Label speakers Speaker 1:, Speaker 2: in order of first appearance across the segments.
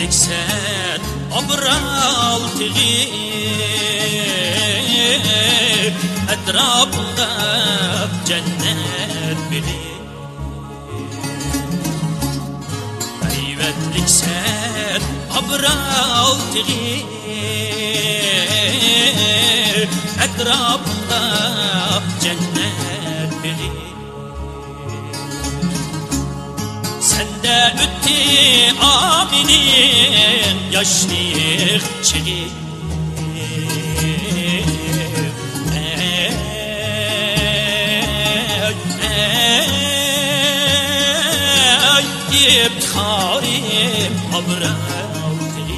Speaker 1: sen abraltığı etrafında cennet bilir. Eyvetlik sen abraltığı etrafında cennet bilir. Sende öttü aminin yaşlık çığı. İptarim abraltı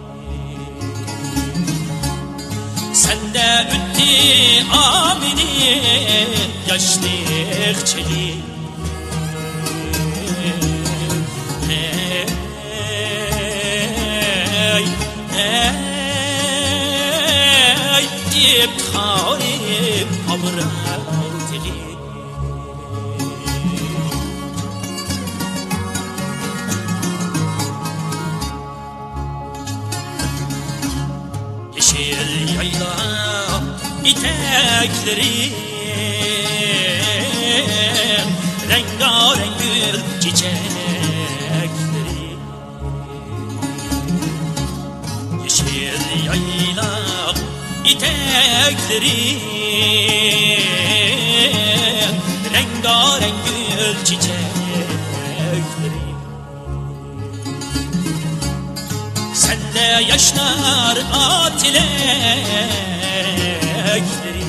Speaker 1: sende öttü aminin yaşlık çığı. İptarim abraltı yeşil yayla itekleri rengarenk gül çiçekleri. Yeşil yayla itekleri rengarenk gül çiçekleri. Sende yaşlar atilekleri.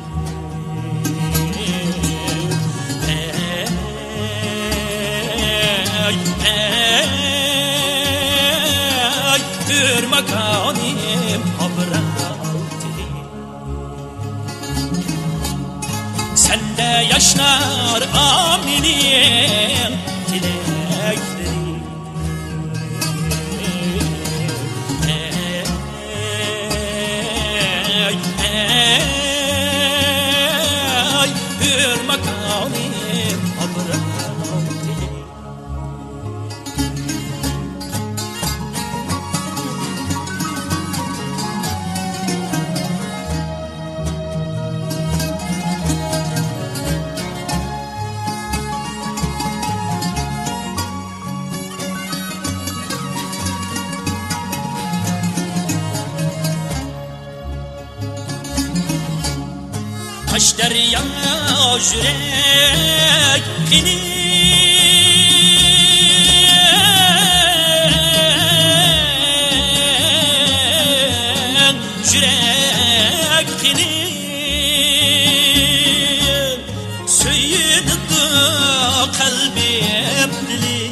Speaker 1: Ürmakanim abraltı sende yaşlar aminin dilekleri. Ürmakanim abraltı taş derya yüreğini söyledi kalbim dili.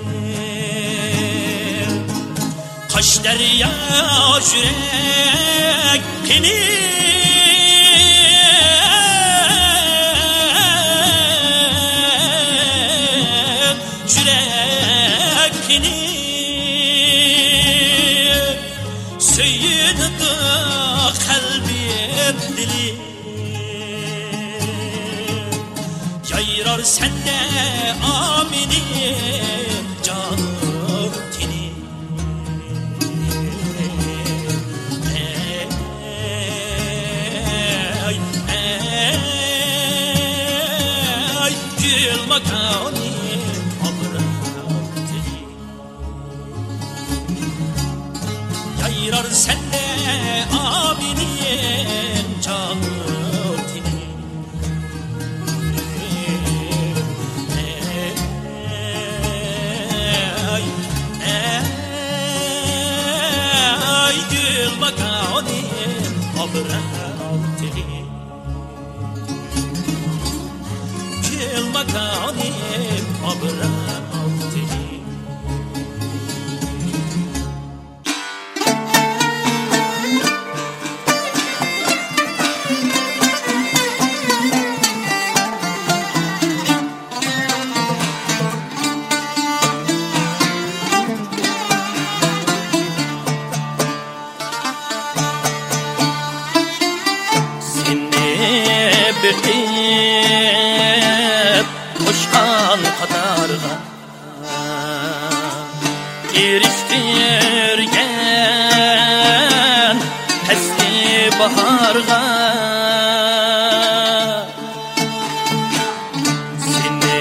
Speaker 1: Taş derya yüreğini söyledi kalbim dili. Yayrar sende aminin canı tini. Gül makanim abraltı yayrar sende aminin canı tini. Gül makanim abraltı gül makanim abraltı.
Speaker 2: birtip koşkan katarga eriştim
Speaker 1: didarga seni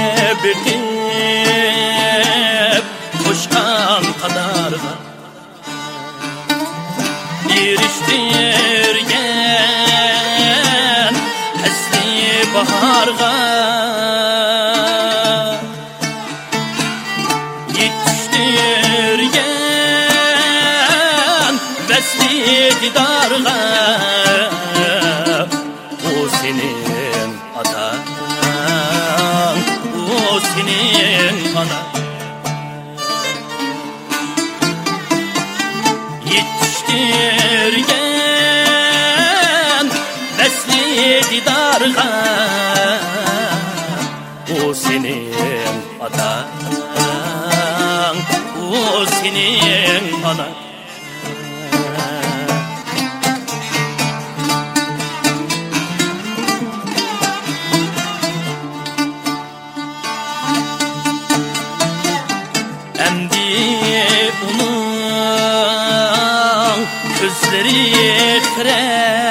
Speaker 1: bitip koşkan kadarga eriştirgen esli baharga yetiştirgen vesli didarga o senin atan, o senin anan. Yetiştirgen vesli didarga o senin atan, o senin anan. Emdi onun gözleri kire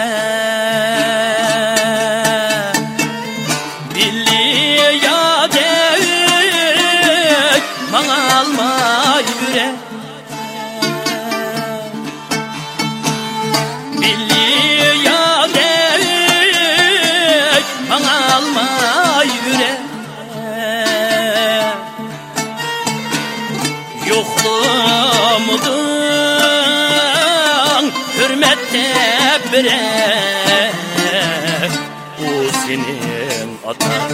Speaker 1: billi ya devik bana alma yüre billi ya devik bana alma yüre yokluğumdun hürmette bire o senin atan,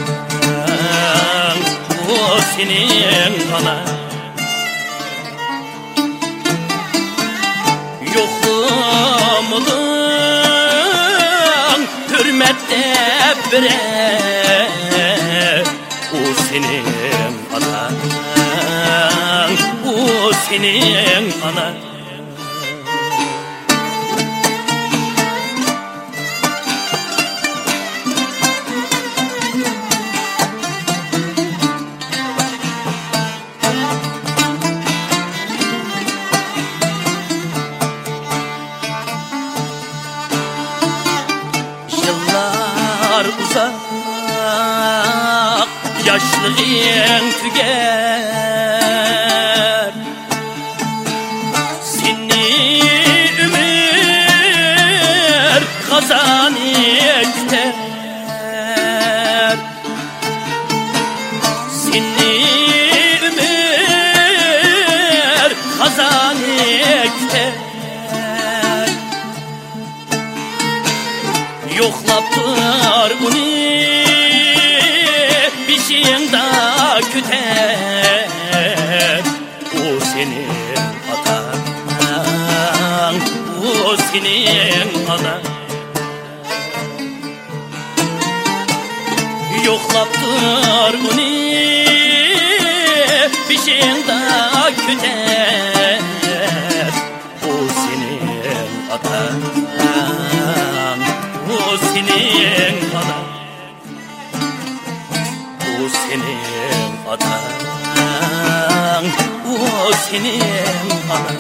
Speaker 1: o senin anan. Yokluğumdun hürmette bire o senin atan, o senin anan. Yıllar uzak, yaşlığın tüger seni ömür kazan ekter seni ömür kazan ekter yoklaptır bunu bir şeyin daha küter o senin atan, o senin anan. Yoklaptır bunu bir şeyin daha küter o senin atan, o senin anan. O senin atan, o senin anan.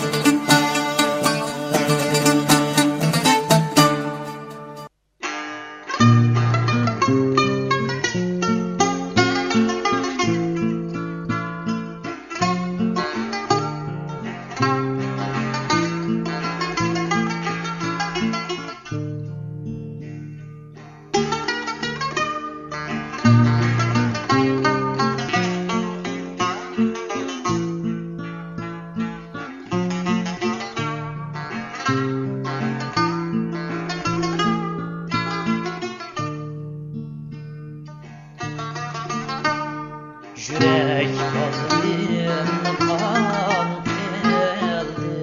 Speaker 1: Yürek bağrım kan geldi,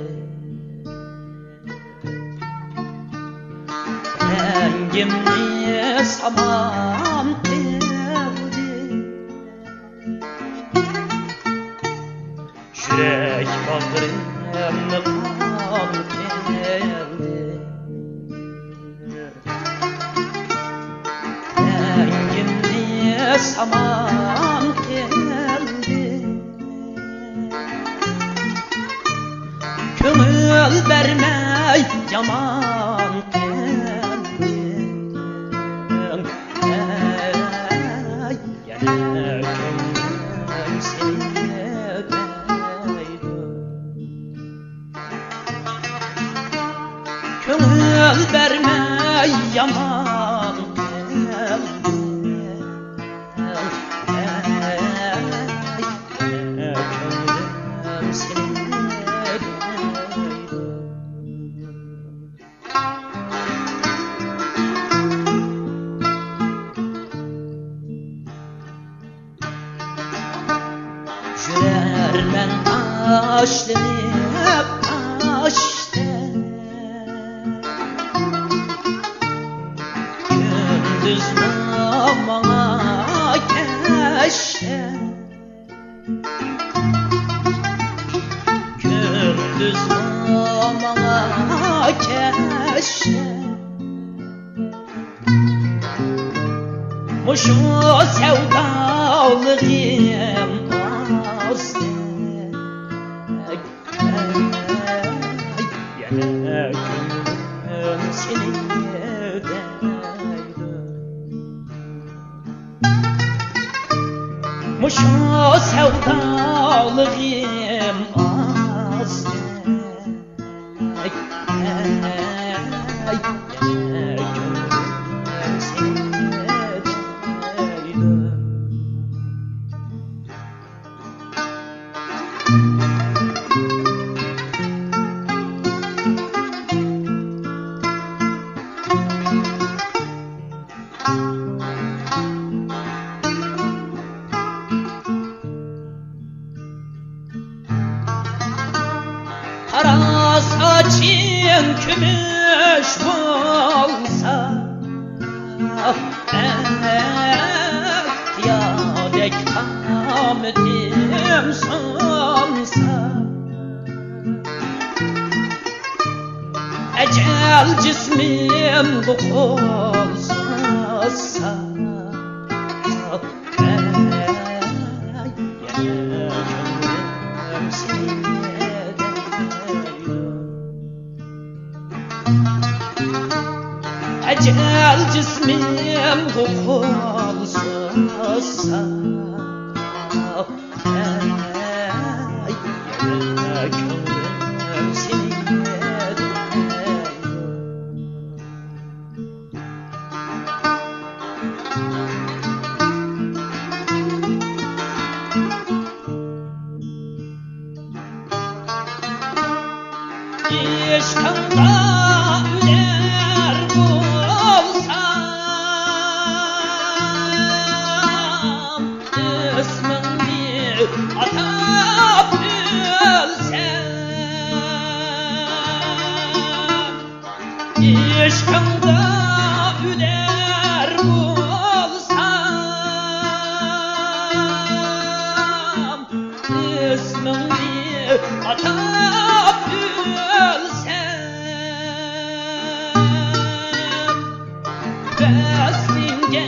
Speaker 1: rengimde saman geldi. Yürek bağrım kan geldi, rengimde saman geldi. Kömür vermey yaman geldi. yaman könlüm seninle doydu. Jürermen taşlanıp taşta, gündüz bana keşke, gündüz bana keşke. Muşu sevdalığım azdı, yine gönlüm seninle değdi. Muşu sevdalığım azdı, yine gönlüm seninle değdi. Kara saçın gümüş olsa, yadek kametim sonsa, ecel cismim bu kolsasa, gönlüm seninle değdi. Ecel cismim bu kolsasa, gönlüm seninle değdi. İşkında üler bulsam, ismini atıp ölsem. İşkında üler bulsam, ismini atıp Beslinge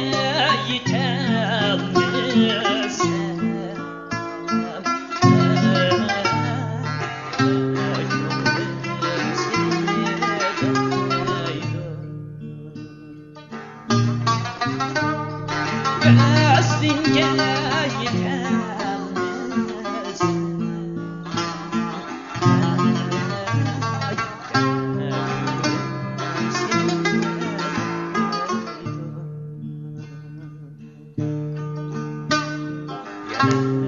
Speaker 1: yitelmesem, gönlüm seninle değdi. Beslinge yitelmesem, gönlüm seninle değdi.